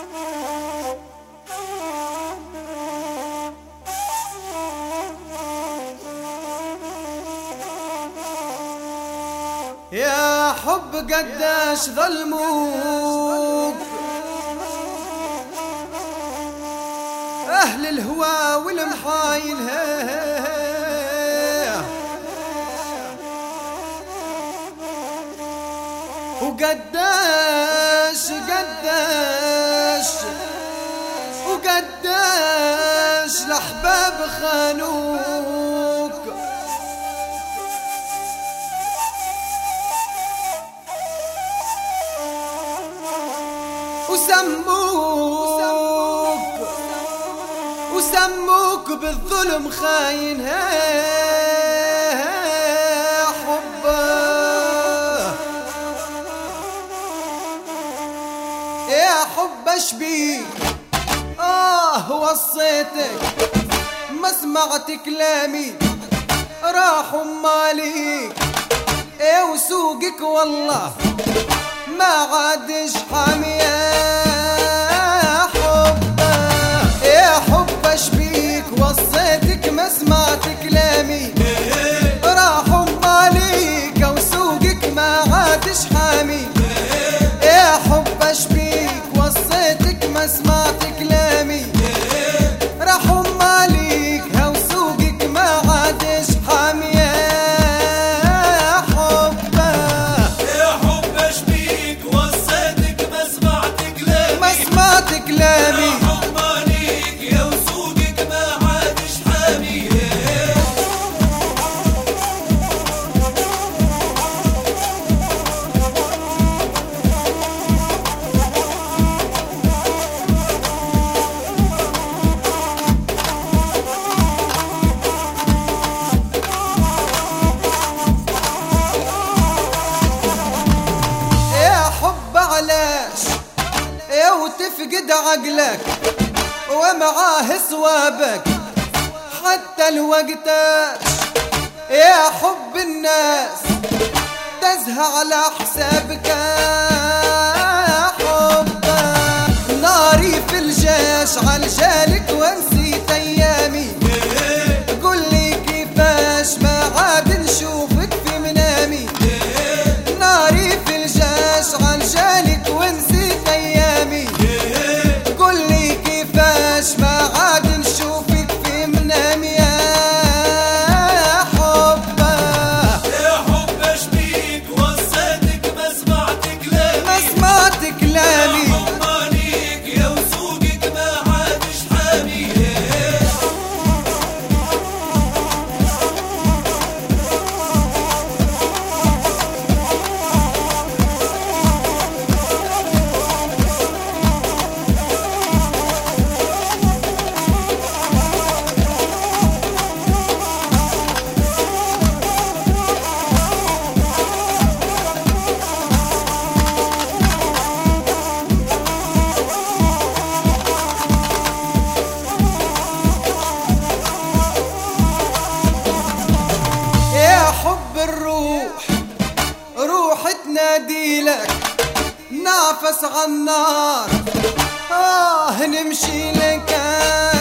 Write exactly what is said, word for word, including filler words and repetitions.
يا حب قداش ظلموك أهل الهوى والمحايل، وقداش قداش وقداش الأحباب خانوك، وسموك وسموك بالظلم خاين. حبه يا حب اشبيك آه وصيتك ما سمعت كلامي راح ماليك، ايه وسوقك والله ما عادش حامي. يا حبه يا حب اشبيك وصيتك ما سمعت كلامي راح ماليك، وسوقك ما عادش حامي. يا حب اشبيك وصيتك ما سمعت كلامي راح ماليك، وسوقك ما عادش حامي. وتفقد عقلك ومعاه صوابك حتى الوقتاش. يا حب الناس تزهى على حسابك. حب ناري في الجيش عالجالك ونسيت ايامي، قل لي كيفاش ما عاد نشوفك في منامي. ناري في الجيش عالجالك ونسيت ايامي، قل لي كيفاش ما عاد نشوفك في منامي. يا حب يا حب اشبيك وصيتك ما سمعت كلامي ما سمعت كلامي. يا حب ماليك يا وسوقك ما عادش حامي. الروح روح تناديلك نافس عالنار آه نمشي لك.